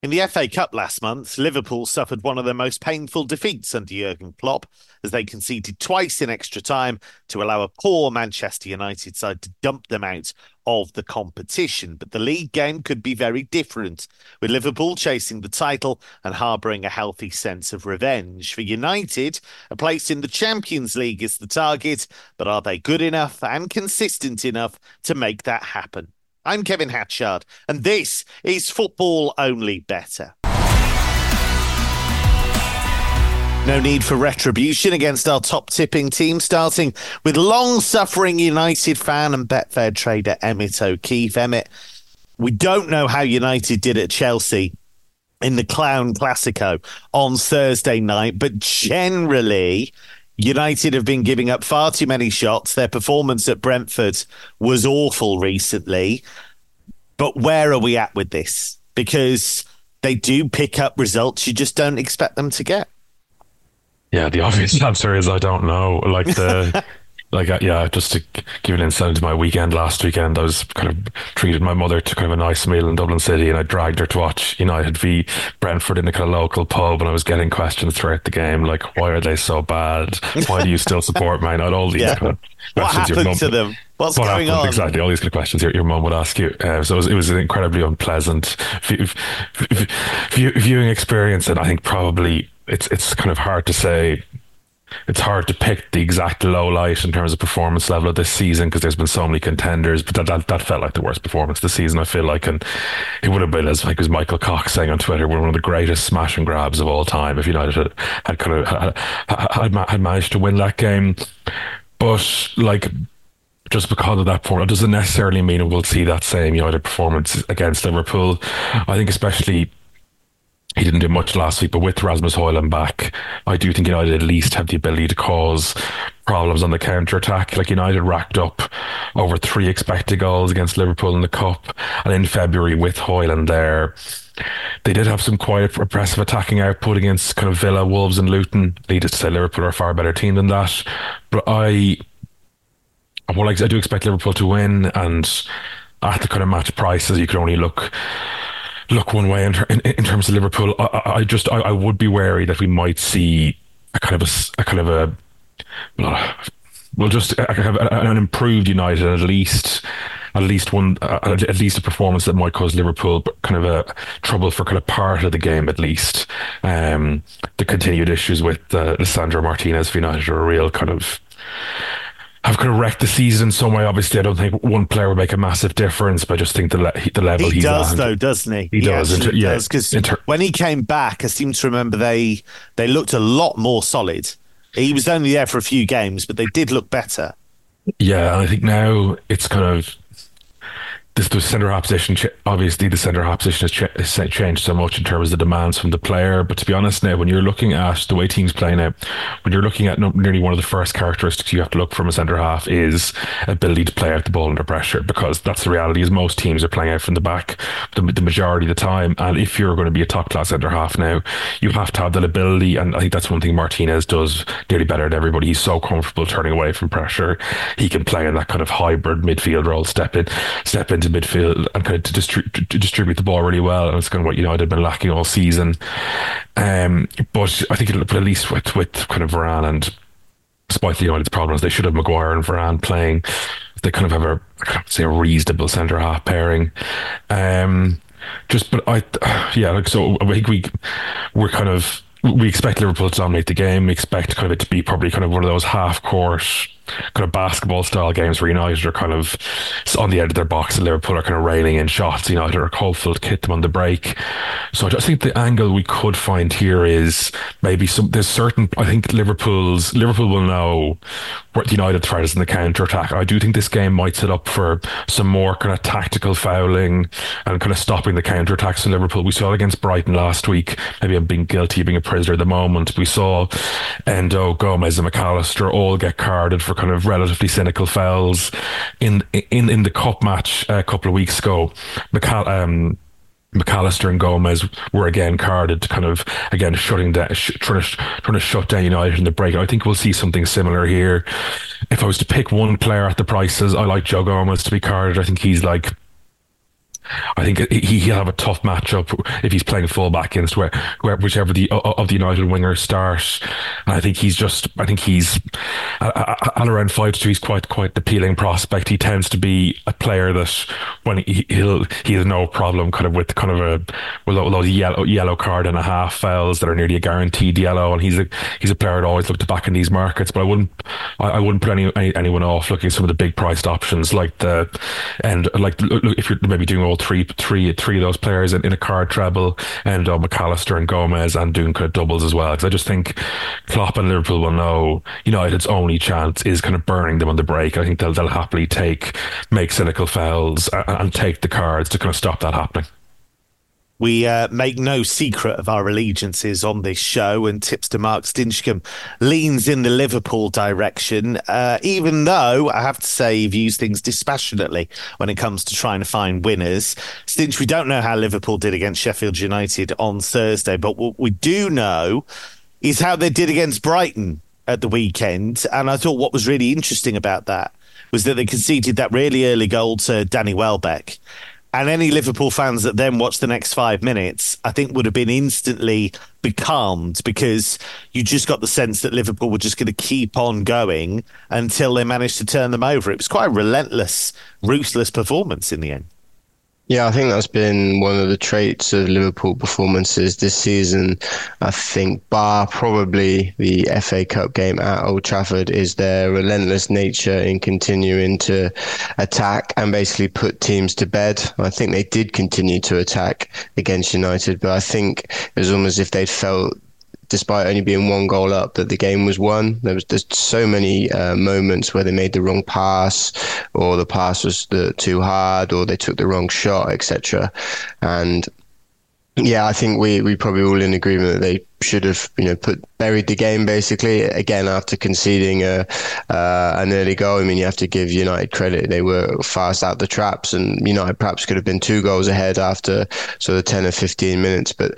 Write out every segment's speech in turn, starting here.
In the FA Cup last month, Liverpool suffered one of their most painful defeats under Jurgen Klopp as they conceded twice in extra time to allow a poor Manchester United side to dump them out of the competition. But the league game could be very different, with Liverpool chasing the title and harbouring a healthy sense of revenge. For United, a place in the Champions League is the target, but are they good enough and consistent enough to make that happen? I'm Kevin Hatchard, and this is Football Only Better. No need for retribution against our top tipping team, starting with long-suffering United fan and Betfair trader Emmett O'Keefe. Emmett, we don't know how United did at Chelsea in the Clown Classico on Thursday night, but generally United have been giving up far too many shots. Their performance at Brentford was awful recently. But where are we at with this? Because they do pick up results you just don't expect them to get. Yeah, the obvious answer is I don't know. Just to give an insight into my weekend last weekend, I was kind of treated my mother to kind of a nice meal in Dublin City, and I dragged her to watch United v Brentford in a kind of local pub, and I was getting questions throughout the game like, why are they so bad? Why do you still support Man United? All these kind of what questions. Happened to them? What's going on? Exactly, all these kind of questions your mum would ask you. So it was an incredibly unpleasant viewing experience, and I think probably it's kind of hard to say. It's hard to pick the exact low light in terms of performance level of this season because there's been so many contenders, but that felt like the worst performance this season, I feel like, and it would have been, as like was Michael Cox saying on Twitter, one of the greatest smash and grabs of all time if United had managed to win that game. But like, just because of that form, it doesn't necessarily mean we'll see that same United performance against Liverpool. I think especially he didn't do much last week, but with Rasmus Højlund back, I do think United at least have the ability to cause problems on the counter-attack. Like United racked up over 3 expected goals against Liverpool in the Cup, and in February with Højlund there, they did have some quite impressive attacking output against kind of Villa, Wolves and Luton. Needless to say, Liverpool are a far better team than that. But I do expect Liverpool to win, and at the kind of match prices, you can only look one way in terms of Liverpool. I would be wary that we might see an improved United, at least a performance that might cause Liverpool kind of a trouble for kind of part of the game at least. The continued issues with Lisandro Martinez for United are a real have kind of wrecked the season in some way. Obviously, I don't think one player would make a massive difference, but I just think the level he he's does, at, though, doesn't he? He does, because when he came back, I seem to remember they looked a lot more solid. He was only there for a few games, but they did look better. Yeah, and I think now it's kind of the centre half position. Obviously, the centre half position has changed so much in terms of the demands from the player. But to be honest, now when you're looking at the way teams play now, when you're looking at nearly one of the first characteristics you have to look from a centre half is ability to play out the ball under pressure, because that's the reality. Is most teams are playing out from the back the majority of the time, and if you're going to be a top class centre half now, you have to have that ability. And I think that's one thing Martinez does nearly better than everybody. He's so comfortable turning away from pressure. He can play in that kind of hybrid midfield role, step into midfield and kind of to distribute the ball really well, and it's kind of what United have been lacking all season. But I think at least with kind of Varane, and despite United's problems, they should have Maguire and Varane playing. They kind of have a reasonable centre half pairing. So I think we expect Liverpool to dominate the game. We expect kind of it to be probably kind of one of those half court kind of basketball style games where United are kind of on the edge of their box and Liverpool are kind of railing in shots. United are hopeful to hit them on the break. So I just think the angle we could find here is maybe I think Liverpool will know what the United threat is in the counter attack. I do think this game might set up for some more kind of tactical fouling and kind of stopping the counter attacks of Liverpool. We saw it against Brighton last week. Maybe I'm being guilty of being a prisoner at the moment. We saw Endo, Gomez and McAllister all get carded for kind of relatively cynical fouls in the cup match a couple of weeks ago. McAllister and Gomez were again carded, kind of again trying to shut down United in the break. I think we'll see something similar here. If I was to pick one player at the prices, I like Joe Gomez to be carded. I think he's like I think he'll have a tough matchup if he's playing fullback against whichever of the United wingers start. And I think he's at around 5'2", he's quite the appealing prospect. He tends to be a player that when he has no problem kind of with those yellow card and a half fouls that are nearly a guaranteed yellow. And he's a player I'd always look to back in these markets. But I wouldn't put anyone off looking at some of the big priced options look, if you're maybe doing all three of those players in a card treble, and McAllister and Gomez, and doing kind of doubles as well. Because I just think Klopp and Liverpool will know United's only chance is kind of burning them on the break. I think they'll happily make cynical fouls and take the cards to kind of stop that happening. We make no secret of our allegiances on this show, and tipster Mark Stinchcombe leans in the Liverpool direction, even though I have to say he views things dispassionately when it comes to trying to find winners. Stinch, we don't know how Liverpool did against Sheffield United on Thursday, but what we do know is how they did against Brighton at the weekend. And I thought what was really interesting about that was that they conceded that really early goal to Danny Welbeck. And any Liverpool fans that then watched the next 5 minutes, I think would have been instantly becalmed, because you just got the sense that Liverpool were just going to keep on going until they managed to turn them over. It was quite a relentless, ruthless performance in the end. Yeah, I think that's been one of the traits of Liverpool performances this season. I think, bar probably the FA Cup game at Old Trafford, is their relentless nature in continuing to attack and basically put teams to bed. I think they did continue to attack against United, but I think it was almost as if they'd felt, despite only being 1 goal up, that the game was won. There's so many moments where they made the wrong pass, or the pass was too hard, or they took the wrong shot, etc. And yeah, I think we probably all in agreement that they should have, buried the game basically. Again, after conceding an early goal, I mean, you have to give United credit. They were fast out the traps, and United perhaps could have been 2 goals ahead after sort of 10 or 15 minutes. But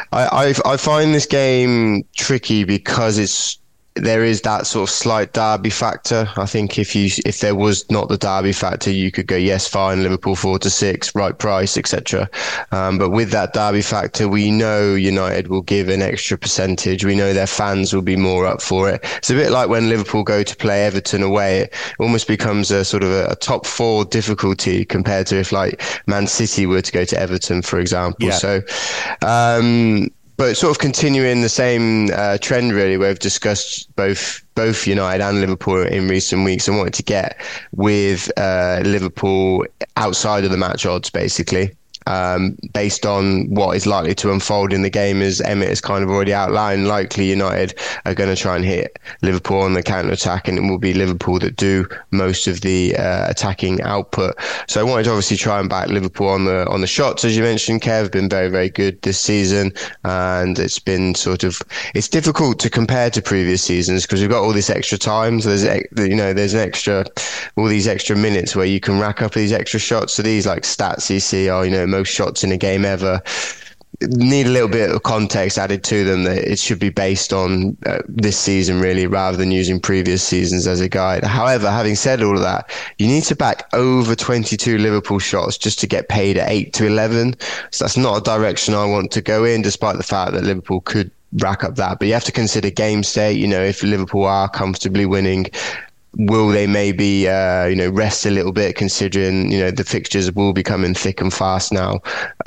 I find this game tricky because there is that sort of slight derby factor. I think if there was not the derby factor, you could go, yes, fine, Liverpool 4-6, right price, etc. But with that derby factor, we know United will give an extra percentage. We know their fans will be more up for it. It's a bit like when Liverpool go to play Everton away. It almost becomes a sort of a top 4 difficulty compared to if like Man City were to go to Everton, for example. Yeah. So, but sort of continuing the same trend, really, where we've discussed both United and Liverpool in recent weeks, and wanted to get with Liverpool outside of the match odds, basically. Based on what is likely to unfold in the game, as Emmett has kind of already outlined. Likely United are going to try and hit Liverpool on the counter-attack, and it will be Liverpool that do most of the attacking output. So I wanted to obviously try and back Liverpool on the shots. As you mentioned, Kev, been very, very good this season, and it's been it's difficult to compare to previous seasons because we've got all this extra time. So there's all these extra minutes where you can rack up these extra shots. So these like stats you see are, most shots in a game ever, need a little bit of context added to them, that it should be based on this season really, rather than using previous seasons as a guide. However, having said all of that, you need to back over 22 Liverpool shots just to get paid at 8-11. So that's not a direction I want to go in, despite the fact that Liverpool could rack up that. But you have to consider game state. If Liverpool are comfortably winning, will they maybe rest a little bit, considering the fixtures will be coming thick and fast now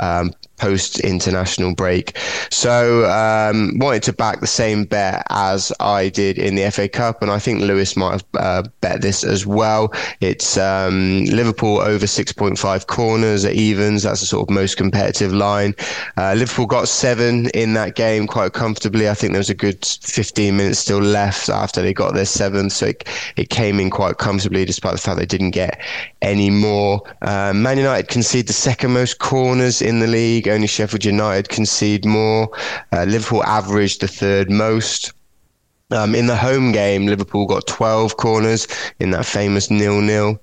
post international break. So wanted to back the same bet as I did in the FA Cup, and I think Lewis might have bet this as well. It's Liverpool over 6.5 corners at evens. That's the sort of most competitive line. Liverpool got 7 in that game quite comfortably. I think there was a good 15 minutes still left after they got their 7th, so it came in quite comfortably, despite the fact they didn't get any more. Man United concede the 2nd most corners in the league. Only Sheffield United concede more. Liverpool averaged the 3rd most. In the home game, Liverpool got 12 corners in that famous 0-0.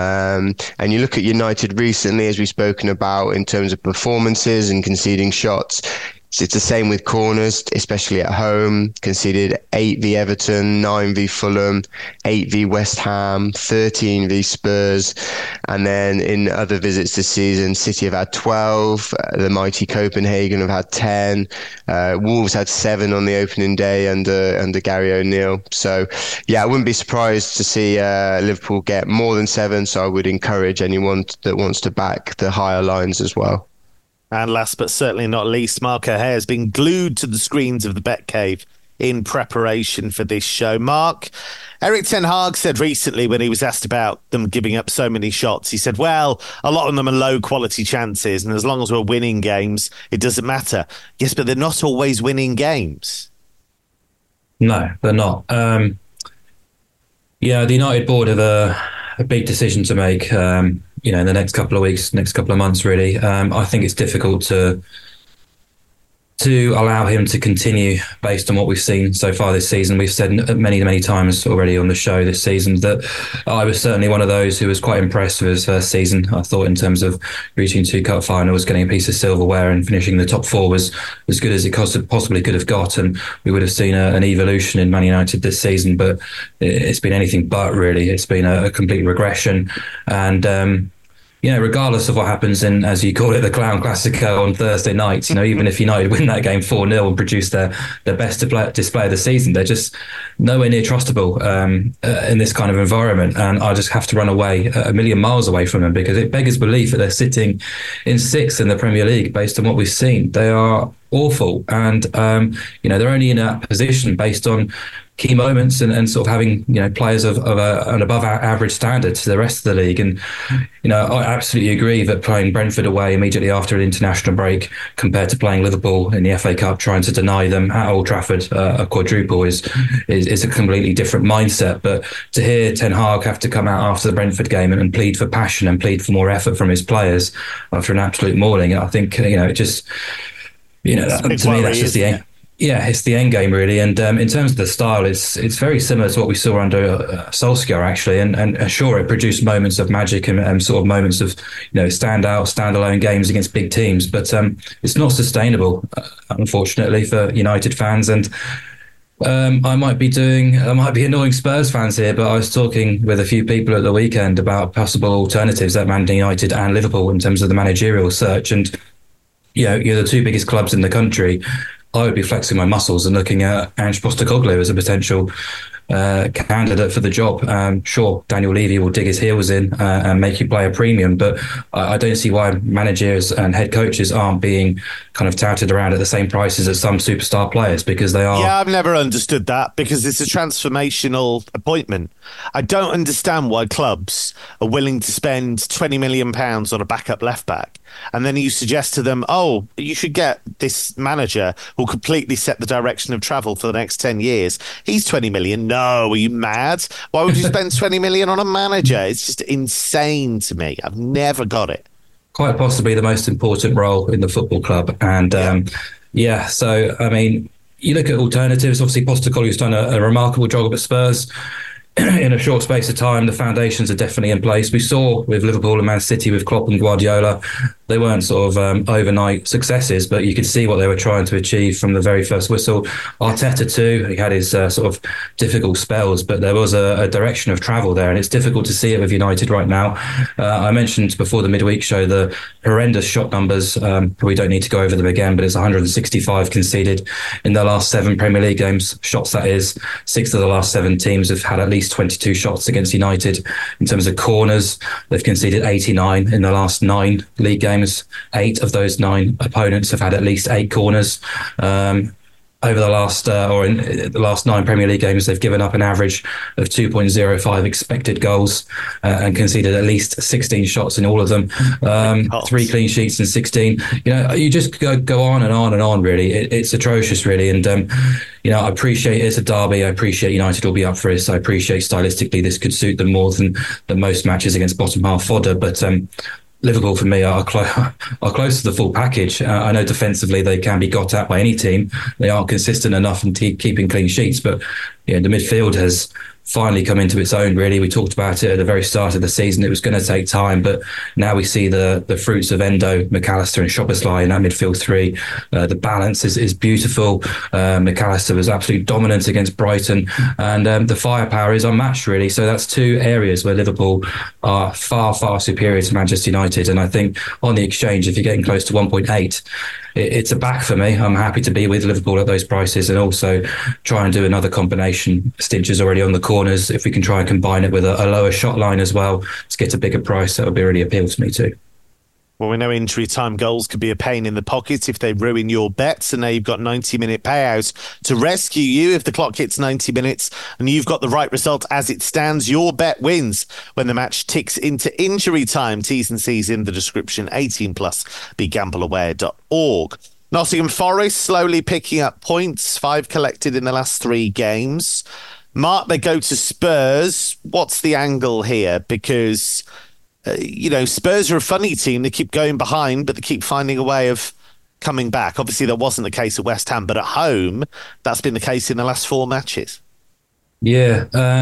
And you look at United recently, as we've spoken about, in terms of performances and conceding shots. It's the same with corners, especially at home. Conceded 8 v Everton, 9 v Fulham, 8 v West Ham, 13 v Spurs. And then in other visits this season, City have had 12. The mighty Copenhagen have had 10. Wolves had 7 on the opening day under Gary O'Neill. So, yeah, I wouldn't be surprised to see Liverpool get more than 7. So I would encourage anyone that wants to back the higher lines as well. And last but certainly not least, Mark O'Hare has been glued to the screens of the Betcave in preparation for this show. Mark, Erik ten Hag said recently when he was asked about them giving up so many shots, he said, well, a lot of them are low quality chances, and as long as we're winning games, it doesn't matter. Yes, but they're not always winning games. No, they're not. The United board have a big decision to make, in the next couple of weeks, next couple of months, really. I think it's difficult to allow him to continue based on what we've seen so far this season. We've said many, many times already on the show this season that I was certainly one of those who was quite impressed with his first season. I thought in terms of reaching 2 cup finals, getting a piece of silverware and finishing in the top 4 was as good as it possibly could have got. And we would have seen an evolution in Man United this season, but it's been anything but, really. It's been a complete regression. And, regardless of what happens in, as you call it, the Clown Classico on Thursday night, even if United win that game 4-0 and produce their best display of the season, they're just nowhere near trustable in this kind of environment. And I just have to run away a million miles away from them, because it beggars belief that they're sitting in 6th in the Premier League based on what we've seen. They are awful. And, they're only in that position based on key moments and sort of having, players of an above average standard to the rest of the league. And, I absolutely agree that playing Brentford away immediately after an international break compared to playing Liverpool in the FA Cup, trying to deny them at Old Trafford a quadruple is a completely different mindset. But to hear Ten Hag have to come out after the Brentford game and plead for passion and plead for more effort from his players after an absolute mauling, I think, to me, that's just the end. Yeah, it's the end game, really. And in terms of the style, it's very similar to what we saw under Solskjaer, actually. And sure, it produced moments of magic and sort of moments of, standalone games against big teams. But it's not sustainable, unfortunately, for United fans. And I might be annoying Spurs fans here, but I was talking with a few people at the weekend about possible alternatives at Man United and Liverpool in terms of the managerial search. And, you're the 2 biggest clubs in the country. I would be flexing my muscles and looking at Ange Postecoglou as a potential candidate for the job. Sure, Daniel Levy will dig his heels in and make you play a premium, but I don't see why managers and head coaches aren't being kind of touted around at the same prices as some superstar players, because they are. Yeah, I've never understood that, because it's a transformational appointment. I don't understand why clubs are willing to spend £20 million on a backup left back, and then you suggest to them, oh, you should get this manager who'll completely set the direction of travel for the next 10 years. He's 20 million. No, are you mad? Why would you spend 20 million on a manager? It's just insane to me. I've never got it. Quite possibly the most important role in the football club. And so, I mean, you look at alternatives. Obviously, Postecoglou's done a remarkable job at Spurs. In a short space of time, the foundations are definitely in place. We saw with Liverpool and Man City with Klopp and Guardiola, they weren't sort of overnight successes, but you could see what they were trying to achieve from the very first whistle. Arteta too, he had his sort of difficult spells, but there was a direction of travel there, and it's difficult to see it with United right now. I mentioned before the midweek show the horrendous shot numbers. We don't need to go over them again, but it's 165 conceded in the last 7 Premier League games. Shots, that is. 6 of the last 7 teams have had at least 22 shots against United. In terms of corners, they've conceded 89 in the last 9 league games. 8 of those 9 opponents have had at least 8 corners. Over the last, in the last 9 Premier League games, they've given up an average of 2.05 expected goals and conceded at least 16 shots in all of them. 3 clean sheets in 16. You just go on and on and on, really. It's atrocious, really. And, I appreciate it's a derby. I appreciate United will be up for this. I appreciate stylistically this could suit them more than most matches against bottom half fodder. But Liverpool, for me, are close to the full package. I know defensively they can be got at by any team. They aren't consistent enough in keeping clean sheets, but the midfield has finally come into its own, really. We talked about it at the very start of the season. It was going to take time, but now we see the fruits of Endo, McAllister and Szoboszlai in that midfield three. The balance is beautiful. McAllister was absolutely dominant against Brighton, and the firepower is unmatched, really. So that's two areas where Liverpool are far, far superior to Manchester United. And I think on the exchange, if you're getting close to 1.8, it's a back for me. I'm happy to be with Liverpool at those prices, and also try and do another combination. Stincher's already on the corners. If we can try and combine it with a lower shot line as well to get a bigger price, that would be really appeal to me too. Well, we know injury time goals could be a pain in the pocket if they ruin your bets, and now you've got 90-minute payouts to rescue you if the clock hits 90 minutes and you've got the right result as it stands. Your bet wins when the match ticks into injury time. T's and C's in the description. 18 plus. BeGambleAware.org. Nottingham Forest slowly picking up points. 5 collected in the last 3 games. Mark, they go to Spurs. What's the angle here? Because Spurs are a funny team. They keep going behind, but they keep finding a way of coming back. Obviously, that wasn't the case at West Ham, but at home, that's been the case in the last 4 matches. Yeah.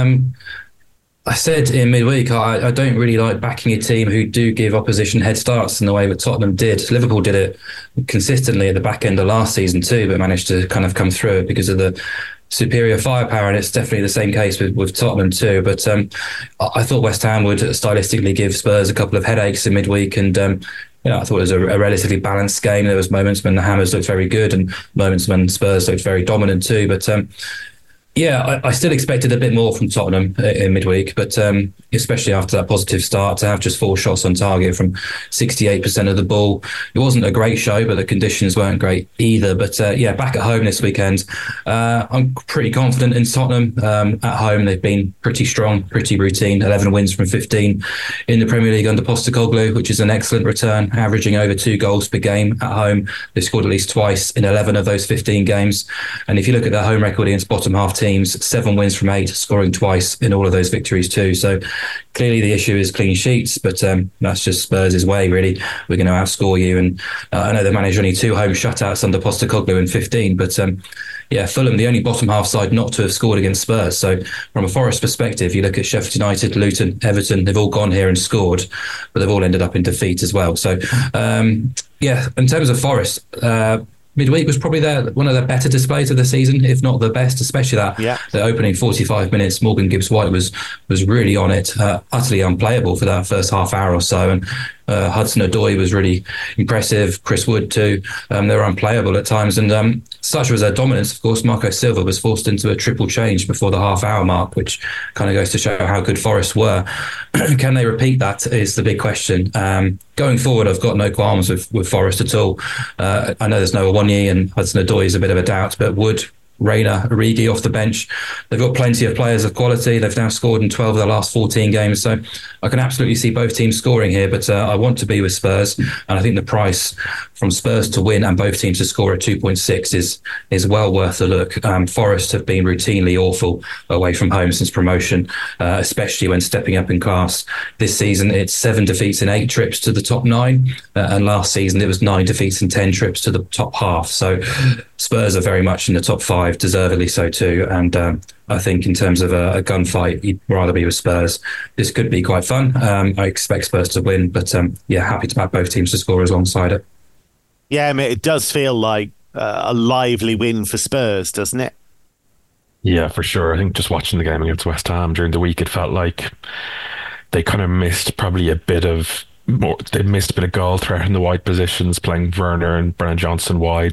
I said in midweek, I don't really like backing a team who do give opposition head starts in the way that Tottenham did. Liverpool did it consistently at the back end of last season too, but managed to kind of come through it because of the superior firepower, and it's definitely the same case with Tottenham too. But I thought West Ham would stylistically give Spurs a couple of headaches in midweek, and I thought it was a relatively balanced game. There was moments when the Hammers looked very good and moments when Spurs looked very dominant too. But I still expected a bit more from Tottenham in midweek, but especially after that positive start, to have just 4 shots on target from 68% of the ball. It wasn't a great show, but the conditions weren't great either. But back at home this weekend, I'm pretty confident in Tottenham. At home, they've been pretty strong, pretty routine. 11 wins from 15 in the Premier League under Postecoglou, which is an excellent return, averaging over 2 goals per game at home. They scored at least twice in 11 of those 15 games. And if you look at their home record against bottom half teams, 7 wins from 8, scoring twice in all of those victories too. So clearly the issue is clean sheets, but that's just Spurs' way, really. We're going to outscore you. And I know they managed only 2 home shutouts under Postecoglou in 15, but Fulham, the only bottom half side not to have scored against Spurs. So from a Forest perspective, you look at Sheffield United, Luton, Everton, they've all gone here and scored, but they've all ended up in defeat as well. So in terms of Forest, midweek was probably one of their better displays of the season, if not the best, especially the opening 45 minutes. Morgan Gibbs-White was really on it, utterly unplayable for that first half hour or so. And Hudson-Odoi was really impressive. Chris Wood too. They were unplayable at times. And such was their dominance, of course, Marco Silva was forced into a triple change before the half-hour mark, which kind of goes to show how good Forest were. Can they repeat that is the big question. Going forward, I've got no qualms with Forest at all. I know there's no Awoniyi, and Hudson-Odoi is a bit of a doubt, but Wood, Reina, Origi off the bench. They've got plenty of players of quality. They've now scored in 12 of the last 14 games. So I can absolutely see both teams scoring here, but I want to be with Spurs. And I think the price from Spurs to win and both teams to score at 2.6 is well worth a look. Forest have been routinely awful away from home since promotion, especially when stepping up in class. This season, it's 7 defeats in 8 trips to the top 9. And last season, it was 9 defeats in 10 trips to the top half. So Spurs are very much in the top 5, deservedly so too. And I think in terms of a gunfight, you'd rather be with Spurs. This could be quite fun. I expect Spurs to win, but happy to back both teams to score alongside it. Yeah, I mean, it does feel like a lively win for Spurs, doesn't it? Yeah, for sure. I think just watching the game against West Ham during the week, it felt like they kind of missed probably a bit of goal threat in the wide positions, playing Werner and Brennan Johnson wide.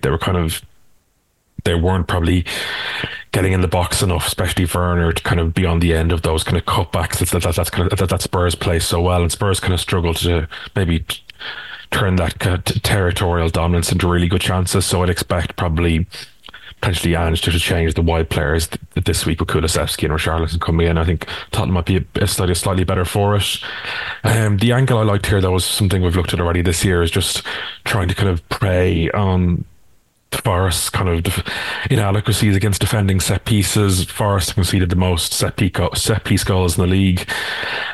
They weren't probably getting in the box enough, especially Werner, to kind of be on the end of those kind of cutbacks. That Spurs play so well, and Spurs kind of struggle to maybe turn that kind of territorial dominance into really good chances. So I'd expect probably potentially Ange to change the wide players this week with Kulusevski and Richarlison coming in. I think Tottenham might be a slightly better for it. The angle I liked here, though, was something we've looked at already this year, is just trying to kind of prey on Forest's kind of inadequacies against defending set pieces. Forest conceded the most set piece goals in the league.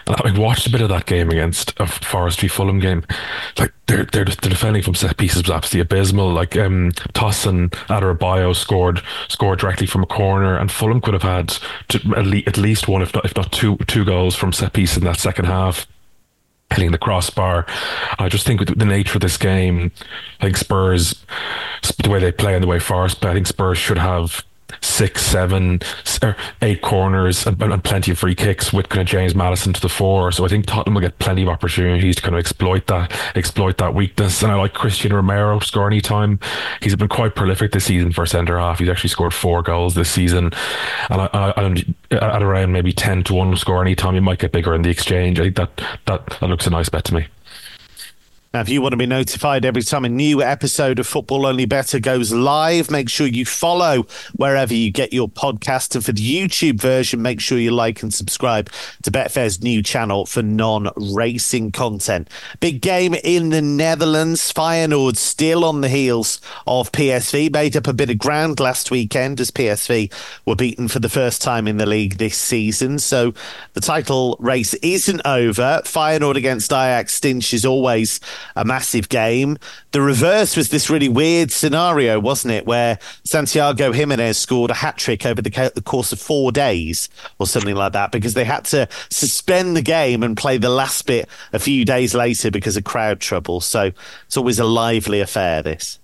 And having watched a bit of that game against a Forest v Fulham game, like they're defending from set pieces was absolutely abysmal. Like Tossin Adarabioyo scored directly from a corner, and Fulham could have had at least one, if not two goals from set pieces in that second half, hitting the crossbar. I just think with the nature of this game, I think Spurs, the way they play and the way Forest play, I think Spurs should have 6, 7, or 8 corners and plenty of free kicks with kind of James Maddison to the fore. So I think Tottenham will get plenty of opportunities to kind of exploit that weakness. And I like Christian Romero to score any time. He's been quite prolific this season for a centre half. He's actually scored 4 goals this season, and at around maybe 10-1 score any time, you might get bigger in the exchange. I think that looks a nice bet to me. Now, if you want to be notified every time a new episode of Football Only Better goes live, make sure you follow wherever you get your podcast. And for the YouTube version, make sure you like and subscribe to Betfair's new channel for non-racing content. Big game in the Netherlands. Feyenoord still on the heels of PSV. Made up a bit of ground last weekend as PSV were beaten for the first time in the league this season. So the title race isn't over. Feyenoord against Ajax Stinch is always a massive game. The reverse was this really weird scenario, wasn't it, where Santiago Jimenez scored a hat-trick over the course of 4 days or something like that, because they had to suspend the game and play the last bit a few days later because of crowd trouble. So it's always a lively affair, this.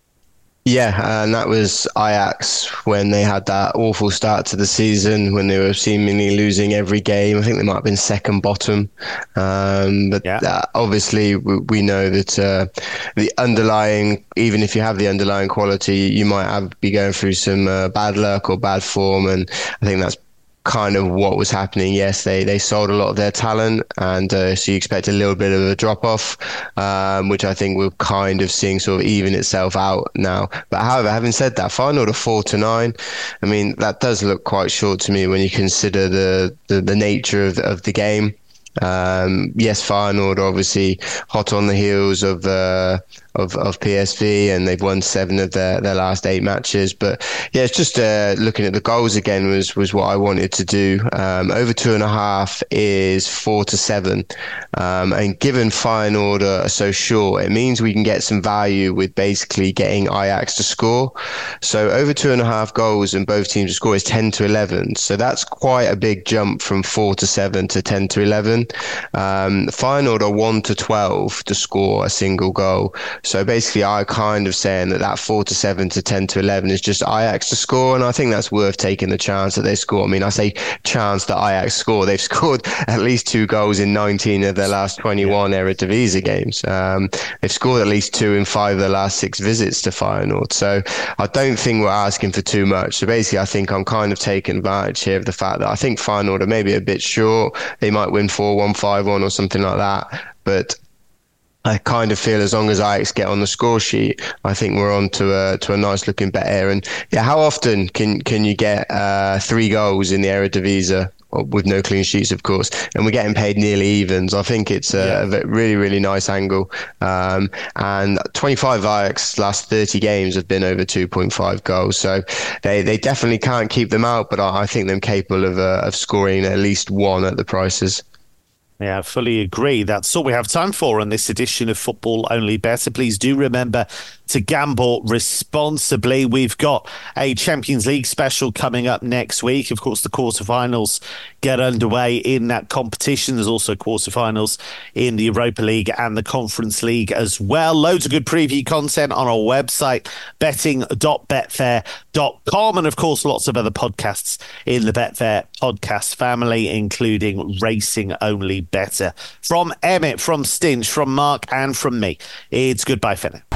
Yeah, and that was Ajax when they had that awful start to the season, when they were seemingly losing every game. I think they might have been second bottom. Obviously, we know that the underlying, even if you have the underlying quality, you might be going through some bad luck or bad form. And I think that's kind of what was happening. Yes, they sold a lot of their talent, and so you expect a little bit of a drop off, which I think we're kind of seeing sort of even itself out now. But however, having said that, Feyenoord are 4-9. I mean, that does look quite short to me when you consider the nature of the game. Yes, Feyenoord are obviously hot on the heels of PSV, and they've won 7 of their last 8 matches. But yeah, it's just looking at the goals again was what I wanted to do. Over 2.5 is 4-7, and given Feyenoord are so short, it means we can get some value with basically getting Ajax to score. So over 2.5 goals and both teams to score is 10-11. So that's quite a big jump from 4-7 to 10-11. Feyenoord are 1-12 to score a single goal. So basically, I kind of saying that 4-7 to 10-11 is just Ajax to score, and I think that's worth taking the chance that they score. I mean, I say chance that Ajax score. They've scored at least 2 goals in 19 of their last 21 Eredivisie games. They've scored at least 2 in 5 of their last 6 visits to Feyenoord. So I don't think we're asking for too much. So basically, I think I'm kind of taking advantage here of the fact that I think Feyenoord are maybe a bit short. They might win 4-1, 5-1 or something like that. But I kind of feel as long as Ajax get on the score sheet, I think we're on to a nice looking bet here. And yeah, how often can you get 3 goals in the Eredivisie with no clean sheets, of course, and we're getting paid nearly evens? I think it's a really, really nice angle. And 25 Ajax last 30 games have been over 2.5 goals, so they definitely can't keep them out. But I think them capable of scoring at least 1 at the prices. Yeah, I fully agree. That's all we have time for on this edition of Football Only Better. Please do remember to gamble responsibly. We've got a Champions League special coming up next week. Of course, the quarterfinals get underway in that competition. There's also quarterfinals in the Europa League and the Conference League as well. Loads of good preview content on our website, betting.betfair.com. And of course, lots of other podcasts in the Betfair podcast family, including Racing Only Better. From Emmett, from Stinch, from Mark, and from me, it's goodbye for now.